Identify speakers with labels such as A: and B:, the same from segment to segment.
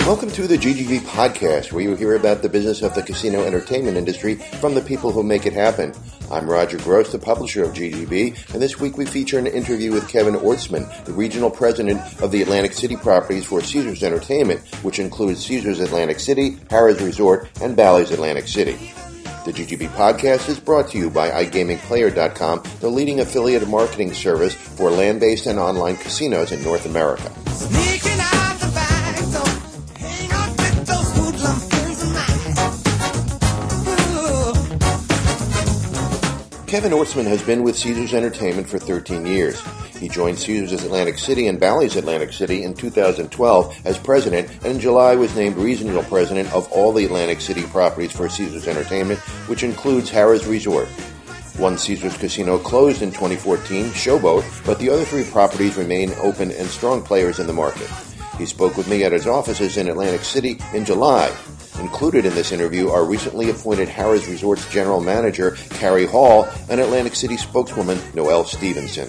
A: Welcome to the GGB Podcast, where you hear about the business of the casino entertainment industry from the people who make it happen. I'm Roger Gross, the publisher of GGB, and this week we feature an interview with Kevin Ortzman, the regional president of the Atlantic City properties for Caesars Entertainment, which includes Caesars Atlantic City, Harrah's Resort, and Bally's Atlantic City. The GGB Podcast is brought to you by iGamingPlayer.com, the leading affiliate marketing service for land-based and online casinos in North America. Kevin Ortzman has been with Caesars Entertainment for 13 years. He joined Caesars Atlantic City and Bally's Atlantic City in 2012 as president, and in July was named regional president of all the Atlantic City properties for Caesars Entertainment, which includes Harrah's Resort. One Caesars casino closed in 2014, Showboat, but the other three properties remain open and strong players in the market. He spoke with me at his offices in Atlantic City in July. Included in this interview are recently appointed Harrah's Resort's general manager, Carrie Hall, and Atlantic City spokeswoman, Noelle Stevenson.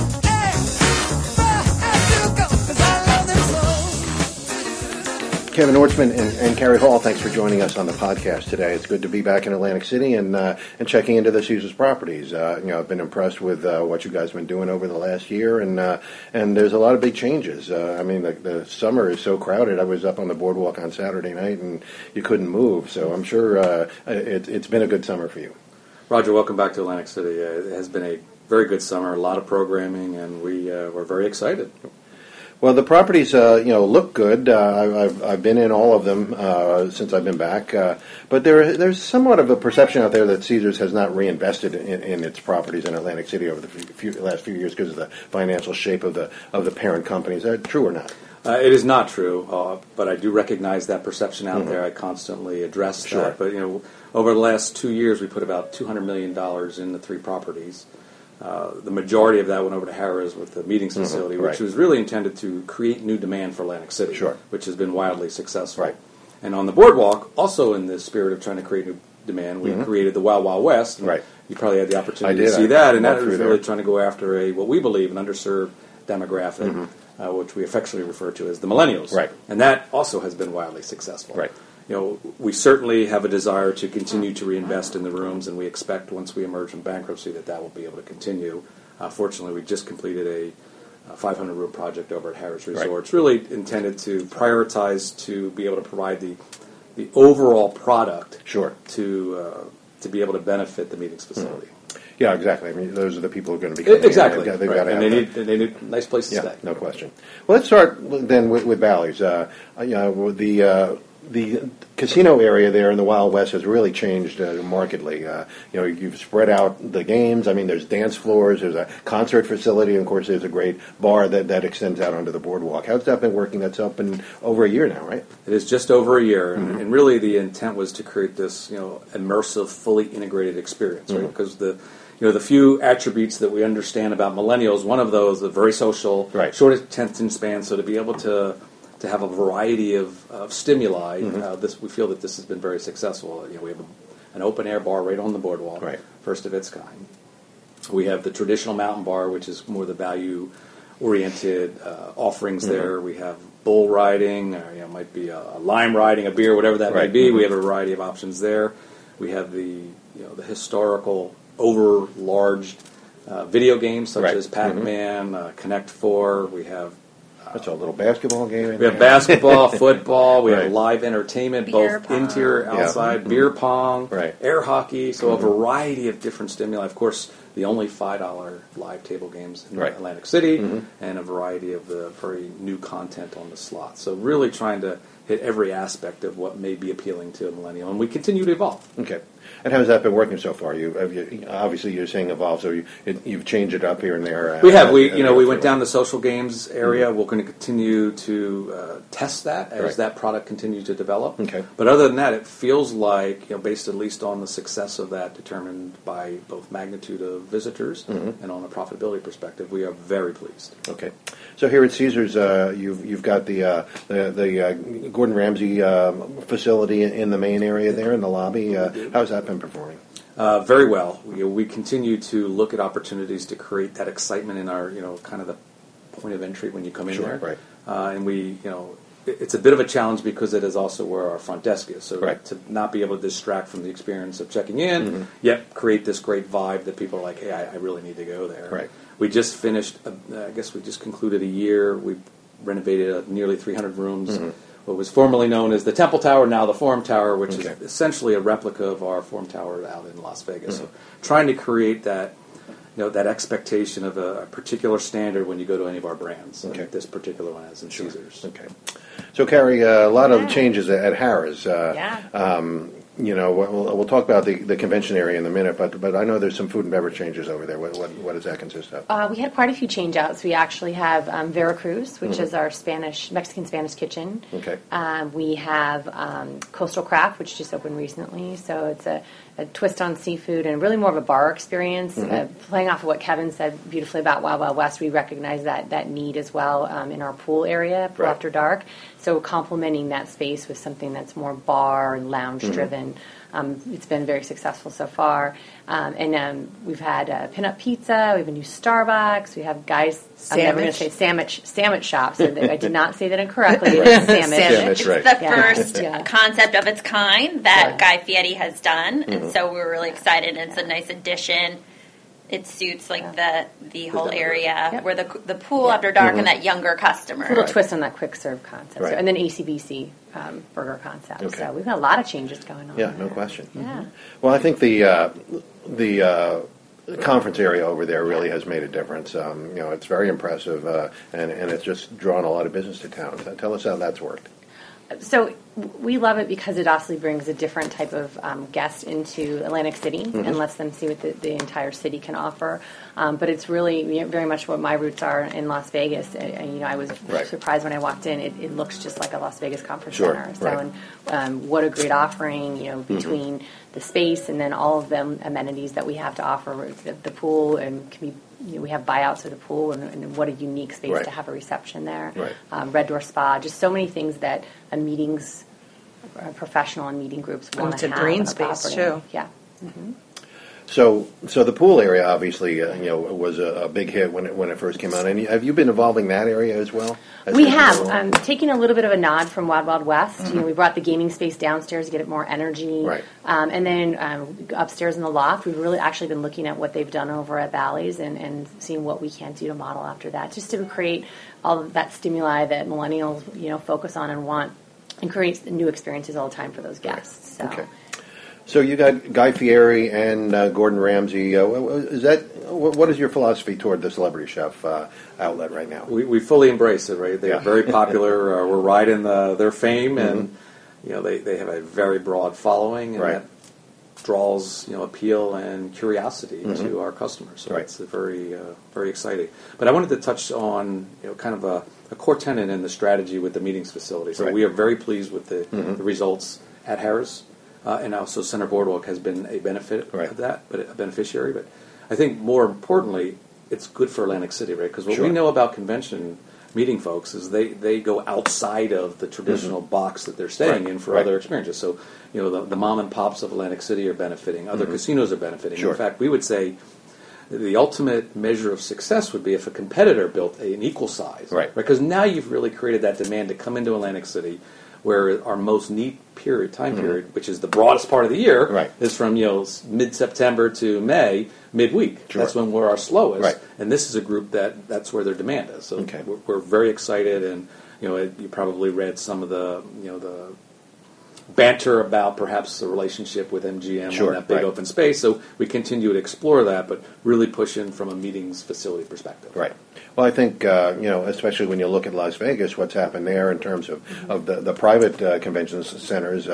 A: Kevin Ortzman and Carrie Hall, thanks for joining us on the podcast today. It's good to be back in Atlantic City and checking into the Caesars properties. I've been impressed with what you guys have been doing over the last year, and there's a lot of big changes. The summer is so crowded. I was up on the boardwalk on Saturday night, and you couldn't move. So I'm sure it's been a good summer for you.
B: Roger, welcome back to Atlantic City. It has been a very good summer, a lot of programming, and we're very excited.
A: Well, the properties, look good. I've been in all of them since I've been back, but there's somewhat of a perception out there that Caesars has not reinvested in its properties in Atlantic City over the last few years because of the financial shape of the parent company. Is that true or not?
B: It is not true, but I do recognize that perception out there. I constantly address that. But over the last 2 years, we put about $200 million in the three properties. The majority of that went over to Harrah's with the meetings facility, which was really intended to create new demand for Atlantic City, which has been wildly successful. Right. And on the boardwalk, also in the spirit of trying to create new demand, we created the Wild Wild West. And you probably had the opportunity to see that, and that was really trying to go after what we believe an underserved demographic, which we affectionately refer to as the millennials. Right. And that also has been wildly successful. Right. We certainly have a desire to continue to reinvest in the rooms, and we expect once we emerge from bankruptcy that will be able to continue. Fortunately, we just completed a 500-room project over at Harrah's Resort. Right. It's really intended to prioritize to be able to provide the overall product to be able to benefit the meetings facility.
A: Yeah, exactly. I mean, those are the people who are going to be coming
B: exactly.
A: in. They've got to
B: and they need a nice place to stay.
A: No question. Well, let's start then with Bally's. The casino area there in the Wild West has really changed markedly. You've spread out the games. I mean, there's dance floors, there's a concert facility, and of course, there's a great bar that extends out onto the boardwalk. How's that been working? That's open over a year now, right?
B: It is just over a year, and really the intent was to create this, immersive, fully integrated experience, right? Because the few attributes that we understand about millennials, one of those is very social, short attention span. So to be able to have a variety of stimuli, we feel that this has been very successful. We have an open air bar right on the boardwalk, first of its kind. We have the traditional mountain bar, which is more the value oriented offerings there. We have bull riding, or might be a lime riding, a beer, whatever that may be. We have a variety of options there. We have the historical overlarge video games such as Pac-Man, Connect 4. We have
A: that's a little basketball game.
B: We have basketball, football. We have live entertainment, both interior, outside, beer pong, air hockey. So a variety of different stimuli. Of course, the only $5 live table games in Atlantic City, and a variety of the very new content on the slot. So really trying to hit every aspect of what may be appealing to a millennial, and we continue to evolve.
A: Okay. And how has that been working so far? Obviously you're saying evolve, so you've changed it up here and there.
B: We have. We went down the social games area. We're going to continue to test that as that product continues to develop. Okay. But other than that, it feels like, based at least on the success of that, determined by both magnitude of visitors and on a profitability perspective, we are very pleased.
A: Okay. So here at Caesars, you've got the Gordon Ramsay facility in the main area there in the lobby. How's that been performing?
B: Very well. We continue to look at opportunities to create that excitement in our, kind of the point of entry when you come in there. Right. And we, it's a bit of a challenge because it is also where our front desk is. So
A: right.
B: to not be able to distract from the experience of checking in, yet create this great vibe that people are like, hey, I really need to go there.
A: Right.
B: We just finished, I guess we just concluded a year. We renovated nearly 300 rooms. What was formerly known as the Temple Tower, now the Forum Tower, which is essentially a replica of our Forum Tower out in Las Vegas. So trying to create that, that expectation of a particular standard when you go to any of our brands.
A: Okay.
B: This particular one is in Caesars.
A: Okay. So, Carrie, a lot of changes at Harrah's. We'll talk about the convention area in a minute, but I know there's some food and beverage changes over there. What does that consist of?
C: We had quite a few change outs. We actually have Veracruz, which is our Mexican-Spanish kitchen.
A: Okay.
C: We have Coastal Craft, which just opened recently. So it's a twist on seafood and really more of a bar experience. Playing off of what Kevin said beautifully about Wild Wild West, we recognize that need as well in our pool area, Pool After Dark. So complementing that space with something that's more bar and lounge-driven. It's been very successful so far. And we've had Pin-Up Pizza. We have a new Starbucks. We have Guys... I'm never going to say sandwich shop, so I did not say that incorrectly. It's
A: Sandwich,
D: It's
A: right.
D: the first concept of its kind that Guy Fieri has done, and so we're really excited. And it's a nice addition. It suits the whole area where the pool after dark and that younger customer.
C: A little twist on that quick serve concept.
A: Right.
C: So, and then ACBC burger concept.
A: Okay.
C: So we've got a lot of changes going on.
A: Yeah, no question.
C: Yeah.
A: Well, I think the conference area over there really has made a difference. It's very impressive, and it's just drawn a lot of business to town. Tell us how that's worked.
C: So we love it because it also brings a different type of guest into Atlantic City and lets them see what the entire city can offer. But it's really very much what my roots are in Las Vegas. I was surprised when I walked in. It looks just like a Las Vegas conference center. So, and what a great offering, between the space and then all of the amenities that we have to offer. The pool and we have buyouts of the pool, and what a unique space to have a reception there.
A: Right.
C: Red Door Spa, just so many things that professional and meeting groups want to have.
E: It's a green space, too.
C: Yeah.
A: So the pool area obviously, was a big hit when it first came out. And have you been evolving that area as well?
C: We have, taking a little bit of a nod from Wild Wild West. We brought the gaming space downstairs to get it more energy.
A: Right.
C: And then upstairs in the loft, we've really actually been looking at what they've done over at Bally's and seeing what we can do to model after that, just to create all of that stimuli that millennials, focus on and want, and create new experiences all the time for those guests. So.
A: Okay. So you got Guy Fieri and Gordon Ramsay. What is your philosophy toward the Celebrity Chef outlet right now?
B: We fully embrace it, right? They're very popular. We're riding their fame, and they have a very broad following, and that draws appeal and curiosity to our customers. So it's very very exciting. But I wanted to touch on kind of a core tenet in the strategy with the meetings facility. So we are very pleased with the results at Harrah's. And also Center Boardwalk has been a benefit of that, but a beneficiary. But I think more importantly, it's good for Atlantic City, right? Because what we know about convention meeting folks is they go outside of the traditional box that they're staying in for other experiences. So, the mom and pops of Atlantic City are benefiting. Other casinos are benefiting. In fact, we would say the ultimate measure of success would be if a competitor built an equal size. Right. Because now you've really created that demand to come into Atlantic City, where our most neat time period, which is the broadest part of the year, is from mid-September to May, midweek. That's when we're our slowest, and this is a group that's where their demand is. So we're very excited, and you probably read some of the the banter about perhaps the relationship with MGM on that big open space. So we continue to explore that, but really push in from a meetings facility perspective. Right.
A: Well, I think, especially when you look at Las Vegas, what's happened there in terms of the private convention centers,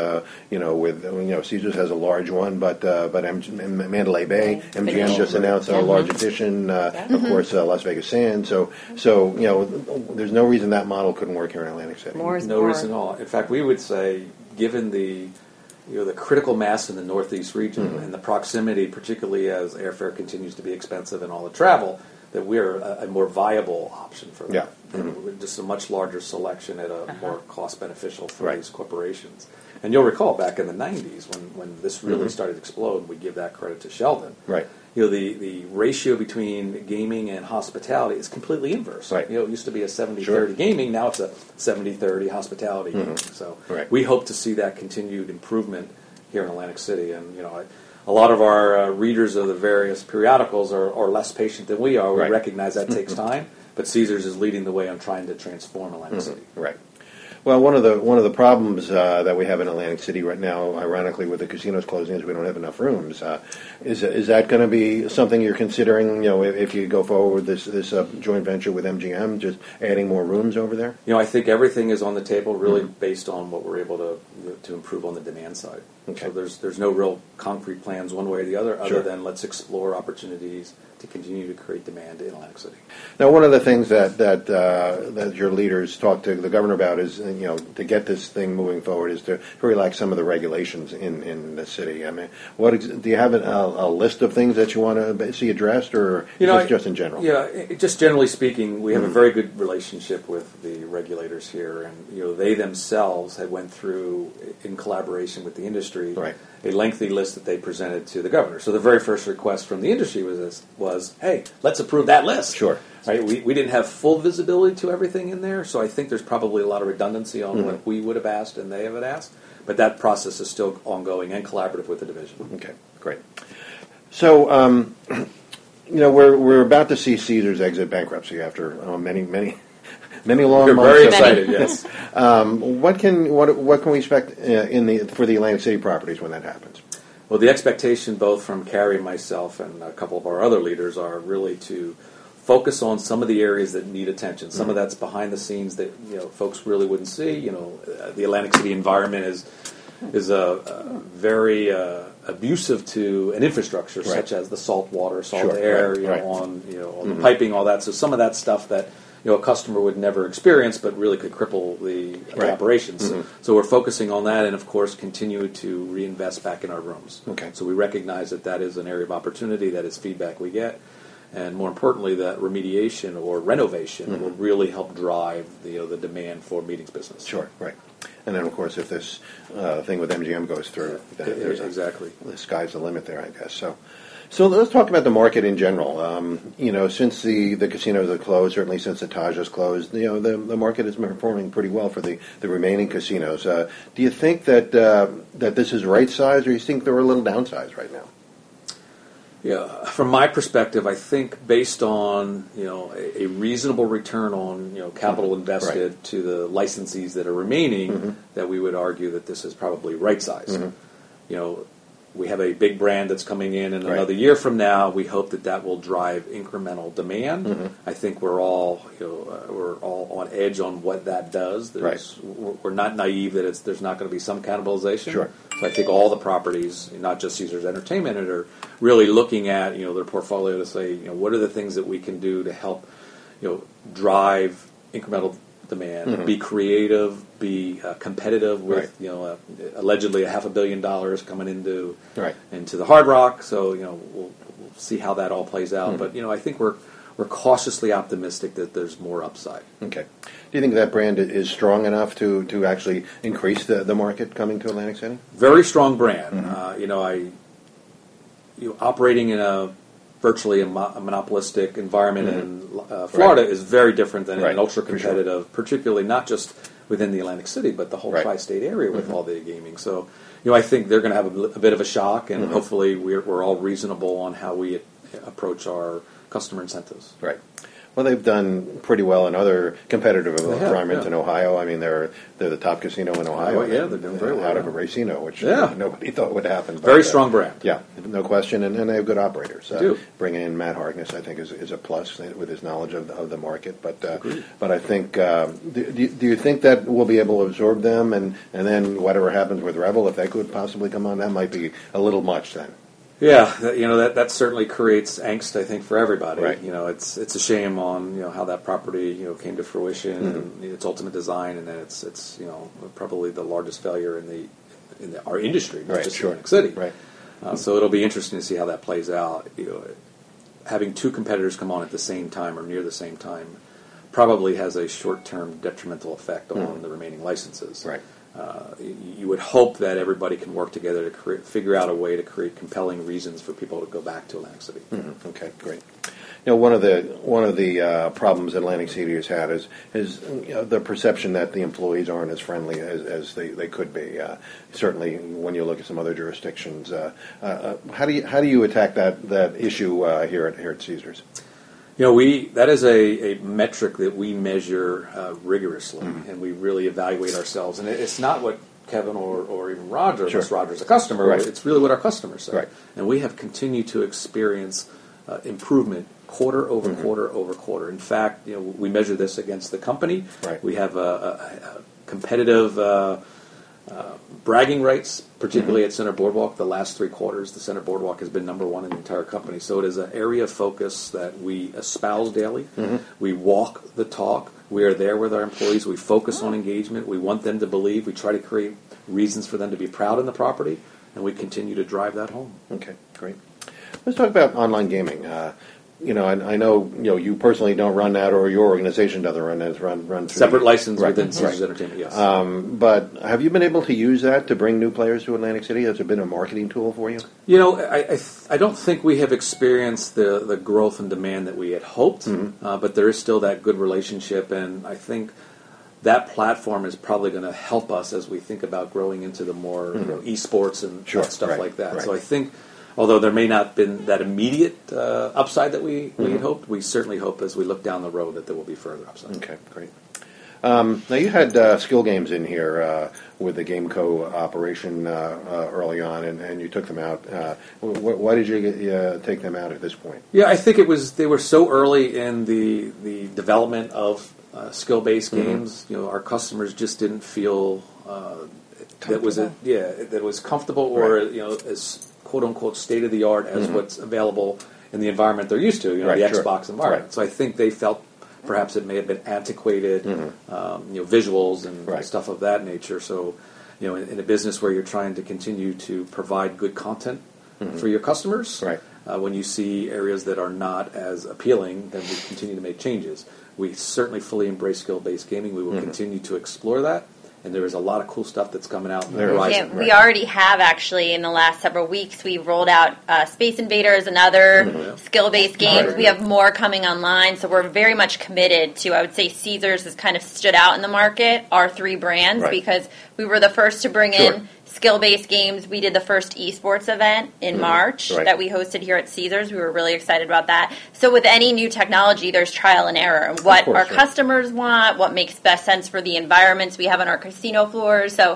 A: with Caesars has a large one, but Mandalay Bay, MGM just announced a large addition, of course, Las Vegas Sands. So there's no reason that model couldn't work here in Atlantic City.
B: No reason at all. In fact, we would say, given the critical mass in the Northeast region and the proximity, particularly as airfare continues to be expensive and all the travel, that we're a more viable option for that. Just a much larger selection at a more cost beneficial for these corporations. And you'll recall back in the 90s when this really started to explode, we give that credit to Sheldon. the ratio between gaming and hospitality is completely inverse.
A: Right.
B: It used to be a 70-30 gaming, now it's a 70-30 hospitality gaming. So we hope to see that continued improvement here in Atlantic City. And, a lot of our readers of the various periodicals are less patient than we are. We recognize that takes time, but Caesars is leading the way on trying to transform Atlantic City.
A: Right. Well, one of the problems that we have in Atlantic City right now, ironically, with the casinos closing, is we don't have enough rooms. Is that going to be something you're considering? If you go forward with this joint venture with MGM, just adding more rooms over there?
B: I think everything is on the table, really based on what we're able to improve on the demand side.
A: Okay.
B: So there's no real concrete plans one way or the other, other than let's explore opportunities to continue to create demand in Atlantic City.
A: Now, one of the things that your leaders talk to the governor about is, to get this thing moving forward, is to relax some of the regulations in the city. I mean, do you have a list of things that you want to see addressed, or just in general?
B: Yeah, just generally speaking, we have a very good relationship with the regulators here, and they themselves had went through, in collaboration with the industry, a lengthy list that they presented to the governor. So the very first request from the industry was, hey, let's approve that list.
A: Sure.
B: Right? We didn't have full visibility to everything in there, so I think there's probably a lot of redundancy on what we would have asked and they have asked. But that process is still ongoing and collaborative with the division.
A: Okay, great. So, we're about to see Caesars exit bankruptcy after many long
B: We're
A: months.
B: very excited. Yes.
A: What can we expect for the Atlantic City properties when that happens?
B: Well, the expectation, both from Carrie and myself and a couple of our other leaders, are really to focus on some of the areas that need attention. Some of that's behind the scenes that folks really wouldn't see. The Atlantic City environment is a very abusive to an infrastructure such as the salt water, salt air, on the piping, all that. So some of that stuff that a customer would never experience, but really could cripple the operations. So we're focusing on that, and of course, continue to reinvest back in our rooms.
A: Okay.
B: So we recognize that is an area of opportunity. That is feedback we get, and more importantly, that remediation or renovation will really help drive the demand for meetings business.
A: Sure. Right. And then, of course, if this thing with MGM goes through, then the sky's the limit there, I guess. So let's talk about the market in general. Since the casinos have closed, certainly since the Taj has closed, the market has been performing pretty well for the remaining casinos. Do you think that this is right size, or do you think they're a little downsized right now?
B: Yeah, from my perspective, I think based on a reasonable return on capital invested to the licensees that are remaining, that we would argue that this is probably right size. We have a big brand that's coming in another year from now. We hope that will drive incremental demand. I think we're all on edge on what that does. We're not naive that there's not going to be some cannibalization.
A: Sure.
B: So I think all the properties, not just Caesars Entertainment, are really looking at their portfolio to say what are the things that we can do to help drive incremental demand, be creative, be competitive with allegedly $500 million coming into the Hard Rock. So we'll see how that all plays out. But I think we're cautiously optimistic that there's more upside.
A: Okay. Do you think that brand is strong enough to actually increase the market coming to Atlantic City? Very
B: strong brand. Operating in virtually a monopolistic environment in Florida is very different than an ultra-competitive, particularly not just within the Atlantic City, but the whole tri-state area with all the gaming. So, I think they're going to have a bit of a shock, and hopefully we're all reasonable on how we approach our customer incentives.
A: Right. Well, they've done pretty well in other competitive environments in Ohio. I mean, they're the top casino in Ohio.
B: They're doing very well.
A: Out of a Racino, which nobody thought would happen. But,
B: very strong brand.
A: Yeah, no question, and they have good operators.
B: They do.
A: Bringing in Matt Harkness, I think, is a plus with his knowledge of the market. But I think, do you think that we'll be able to absorb them, and then whatever happens with Revel, if they could possibly come on, that might be a little much then.
B: Yeah, that certainly creates angst, I think, for everybody. Right. It's a shame on how that property came to fruition and its ultimate design, and then it's probably the largest failure in our industry, not just Atlantic City.
A: Right.
B: So it'll be interesting to see how that plays out. Having two competitors come on at the same time or near the same time probably has a short-term detrimental effect on the remaining licenses.
A: Right.
B: you would hope that everybody can work together to figure out a way to create compelling reasons for people to go back to Atlantic City.
A: Mm-hmm. Okay, great. One of the problems Atlantic City has had is the perception that the employees aren't as friendly as they could be. Certainly, when you look at some other jurisdictions, how do you attack that issue here at Caesars?
B: That is a metric that we measure rigorously, and we really evaluate ourselves. And it's not what Kevin or even Roger, unless Roger's a customer, right. It's really what our customers say.
A: Right.
B: And we have continued to experience improvement quarter over quarter over quarter. In fact, we measure this against the company.
A: Right.
B: We have a competitive bragging rights, particularly at Center Boardwalk. The last 3 quarters, the Center Boardwalk has been number 1 in the entire company. So it is an area of focus that we espouse daily. We walk the talk. We are there with our employees. We focus on engagement. We want them to believe. We try to create reasons for them to be proud in the property, and we continue to drive that home.
A: Okay, great. Let's talk about online gaming. I know you personally don't run that, or your organization doesn't run that. Run through
B: separate license within Caesars Entertainment. Yes.
A: But have you been able to use that to bring new players to Atlantic City? Has it been a marketing tool for you?
B: I don't think we have experienced the growth and demand that we had hoped, but there is still that good relationship, and I think that platform is probably going to help us as we think about growing into the more esports and stuff like that.
A: Right.
B: So I think, although there may not have been that immediate upside that we had hoped, we certainly hope as we look down the road that there will be further upside.
A: Okay, great. Now you had Skill Games in here with the GameCo operation early on, and you took them out. Why did you take them out at this point?
B: Yeah, I think they were so early in the development of skill-based games. Our customers just didn't feel that was comfortable or as quote unquote state of the art as what's available in the environment they're used to, the Xbox environment.
A: Right.
B: So I think they felt perhaps it may have been antiquated, visuals and stuff of that nature. So, in a business where you're trying to continue to provide good content for your customers, when you see areas that are not as appealing, then we continue to make changes. We certainly fully embrace skill-based gaming. We will continue to explore that. And there is a lot of cool stuff that's coming out in the horizon.
D: Yeah, we already have, actually, in the last several weeks. We've rolled out Space Invaders and other skill-based games. Right. We have more coming online, so we're very much committed to, I would say, Caesars has kind of stood out in the market, our 3 brands, because we were the first to bring in skill-based games. We did the first esports event in March that we hosted here at Caesars. We were really excited about that. So with any new technology, there's trial and error. What our customers want, what makes best sense for the environments we have on our casino floors. So,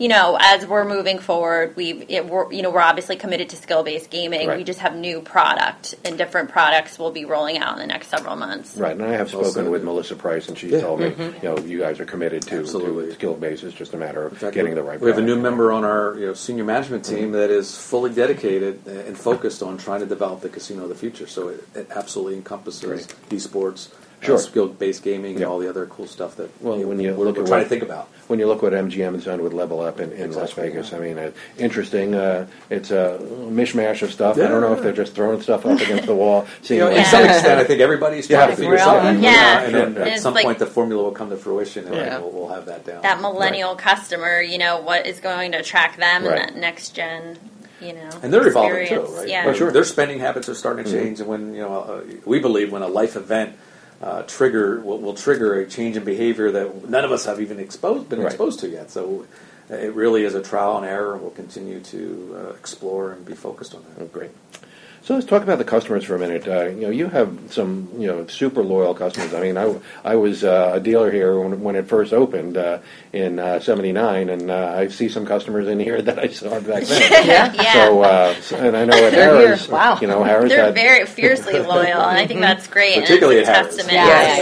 D: as we're moving forward, we're obviously committed to skill-based gaming. Right. We just have new product, and different products we'll be rolling out in the next several months.
A: Right, and I have spoken with Melissa Price, and she told me, you guys are committed to skill-based. It's just a matter of getting the right product.
B: We have a new member on our senior management team that is fully dedicated and focused on trying to develop the casino of the future. So it absolutely encompasses esports, skill-based gaming, and all the other cool stuff that we're trying to think about.
A: When you look what MGM has done with Level Up in Las Vegas, I mean, interesting. It's a mishmash of stuff. I don't know if they're just throwing stuff up against the wall.
B: To some extent, I think everybody's trying to figure something out. And then at some point, the formula will come to fruition, and we'll have that down.
D: That millennial customer, what is going to attract them in that next gen.
B: And they're evolving too, right?
D: Yeah.
B: Their spending habits are starting to change, and when we believe when a life event will trigger a change in behavior that none of us have even been exposed to yet. So it really is a trial and error, and we'll continue to explore and be focused on that.
A: Oh, great. So let's talk about the customers for a minute. You have some super loyal customers. I mean, I was a dealer here when it first opened in '79, and I see some customers in here that I saw back then. So and I know at Harrah's, Harrah's
D: they're very fiercely loyal, and I think that's great.
B: Particularly
D: and
B: at
D: Harrah's.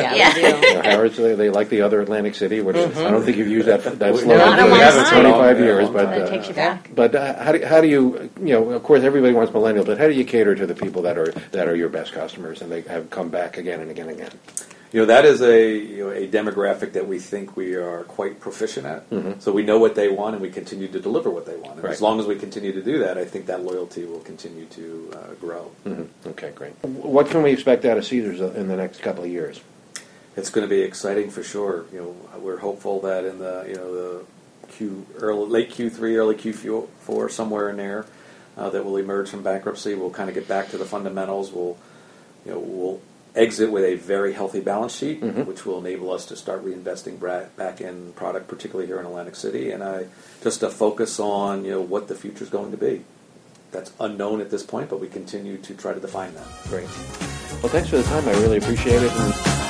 A: Harrah's, they like the other Atlantic City, which I don't think you've used that slogan
C: for
A: 25 years, but
C: it takes you back.
A: But how do you of course everybody wants millennials, but how do you cater to the people that are your best customers and they have come back again and again and again?
B: That is a demographic that we think we are quite proficient at. So we know what they want, and we continue to deliver what they want. And as long as we continue to do that, I think that loyalty will continue to grow.
A: Okay, great. What can we expect out of Caesars in the next couple of years?
B: It's going to be exciting for sure. We're hopeful that in the late Q3, early Q4, somewhere in there, that will emerge from bankruptcy. We'll kind of get back to the fundamentals. We'll exit with a very healthy balance sheet, which will enable us to start reinvesting back in product, particularly here in Atlantic City, and just a focus on what the future is going to be. That's unknown at this point, but we continue to try to define that.
A: Great. Well, thanks for the time. I really appreciate it.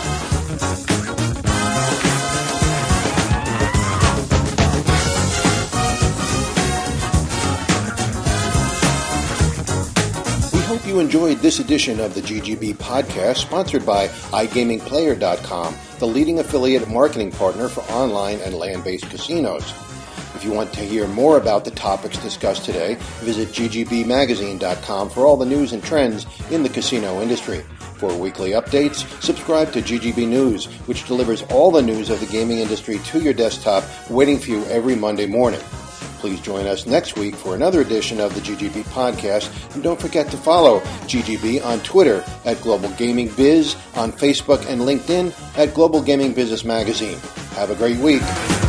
A: Hope you enjoyed this edition of the GGB podcast, sponsored by iGamingPlayer.com, the leading affiliate marketing partner for online and land-based casinos. If you want to hear more about the topics discussed today, visit ggbmagazine.com for all the news and trends in the casino industry. For weekly updates, subscribe to GGB News, which delivers all the news of the gaming industry to your desktop, waiting for you every Monday morning. Please join us next week for another edition of the GGB podcast, and don't forget to follow GGB on Twitter at Global Gaming Biz, on Facebook and LinkedIn at Global Gaming Business Magazine. Have a great week.